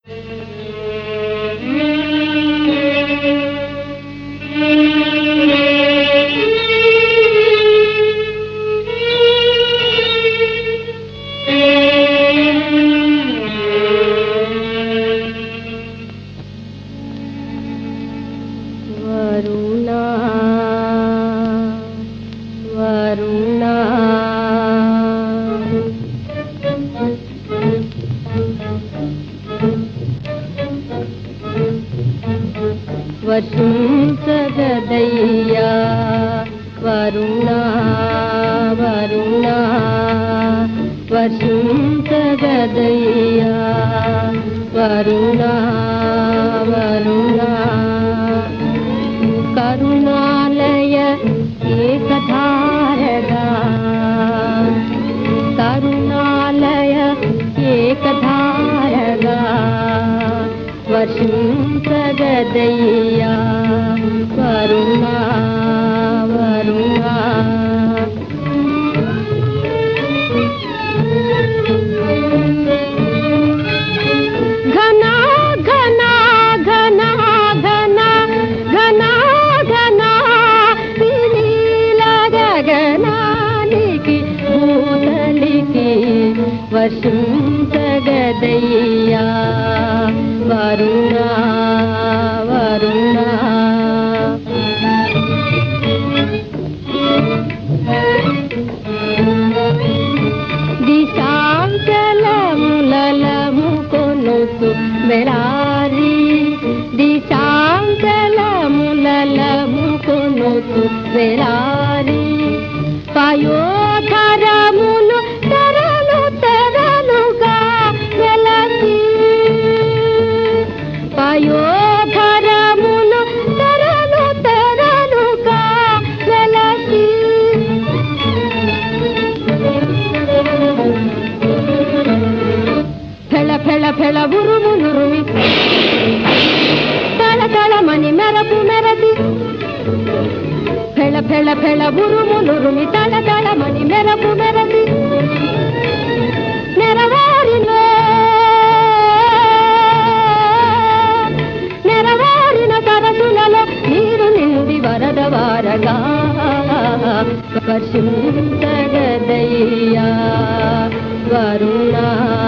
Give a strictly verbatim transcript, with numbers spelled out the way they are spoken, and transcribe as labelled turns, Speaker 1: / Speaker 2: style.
Speaker 1: వరుణా వరుణా వర్షించగదయ్యా వరుణా వరుణా వర్షించగదయ్యా వరుణా వరుణా కరుణాలయ ఏకధారగా కరుణాలయ ఏకధారగా వర్షించగదయ్యా వరుణా వరుణా ఘనా ఘనా ఘనా ఘనా ఘనా ఘనా నీల గగనానికి భూతలికి వర్షించగదయ్యా వరుణా వరుణా దిశాంచలములము కొనుతు మెరారి దిశాంచలములము కొనుతు మెరారి పయోధరములు తరలు తరలుగా వెలసి పయోధరములు తరలు తరలుగా వెలసి ఫెళ ఫెళ ఫెళ ఉరుములురుమి తళ తళమని మెరపు మెరసి ఫెళ ఫెళ ఫెళ ఉరుములురుమి తళ తళమని మెరపు మెరసి నెరవారిలో నెరవారిన సరసులలో నీరు నిండి వరదవారగా వర్షించగదయ్యా వరుణా